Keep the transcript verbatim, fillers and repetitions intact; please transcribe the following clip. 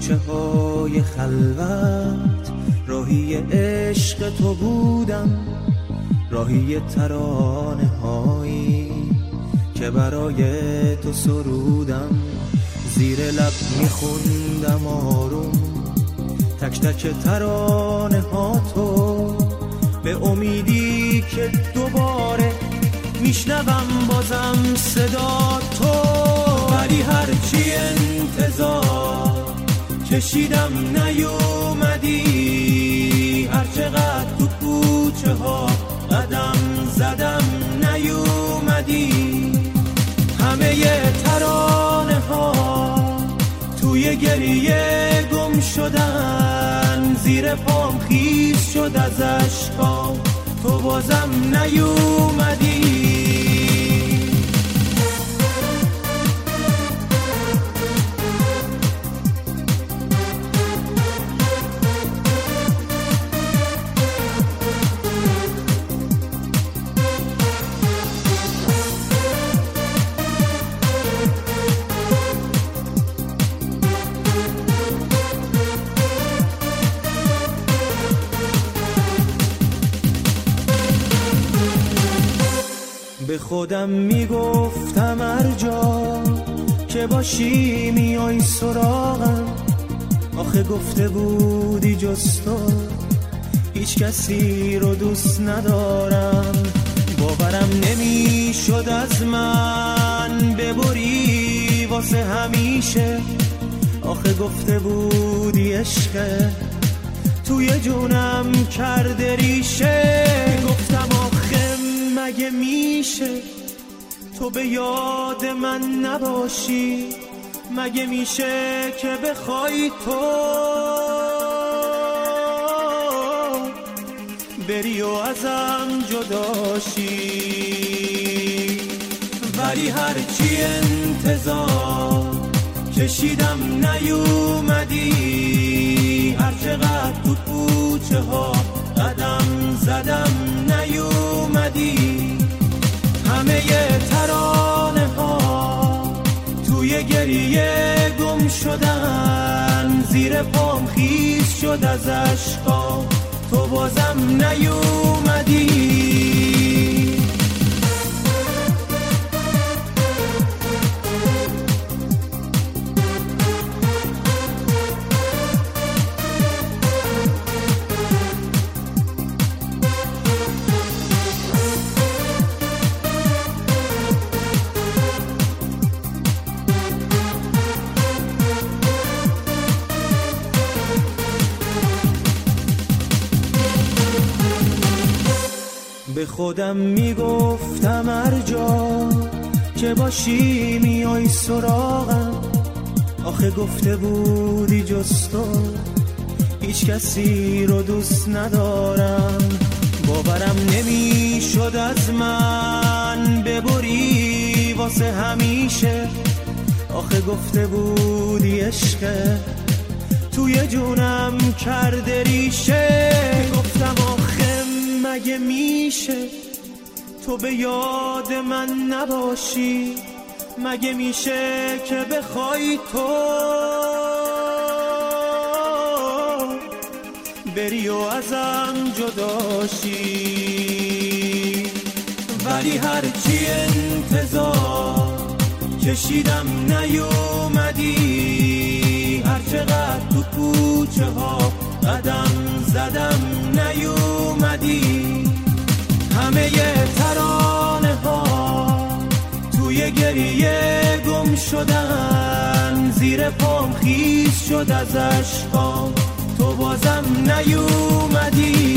کوچه های خلوت راهی عشق تو بودم، راهی ترانه هایی که برای تو سرودم. زیر لب میخوندم آروم تک تک ترانه ها تو، به امیدی که دوباره میشنوم بازم صدا تو. ولی هرچی انتظار کشیدم نیومدی، هرچقدر تو کوچه ها قدم زدم نیومدی. همه ترانه ها توی گریه گم شدن، زیر پام خیس شد از اشکام، تو بازم نیومدی. به خودم میگفتم هر جا که باشی میای سراغم، آخه گفته بودی جز تو هیچ کسی رو دوست ندارم. باورم نمیشد از من ببری واسه همیشه، آخه گفته بودی عشق توی جونم کرده ریشه. گفتم آخه مگه میشه تو به یاد من نباشی، مگه میشه که بخوای تو بری و ازم جداشی. ولی هرچی انتظار کشیدم نیومدی، هرچقدر تو کوچه ها قدم زدم نیومدی. همه ترانه ها توی گریه گم شدن، زیر پام خیس شد از اشکام، تو بازم نیومدی. به خودم میگفتم هر جا که باشی میای سراغم، آخه گفته بودی جز تو هیچ کسی رو دوست ندارم. باورم نمیشد از من ببری واسه همیشه، آخه گفته بودی عشق توی جونم کرده ریشه. گفتم آخه مگه میشه تو به یاد من نباشی، مگه میشه که بخوای تو بری و ازم جداشی. ولی هرچی انتظار کشیدم نیومدی، هرچقدر تو کوچه ها قدم زدم نیومدی. همه ترانه ها توی گریه گم شدن، زیر پام خیس شد از اشکام، تو بازم نیومدی.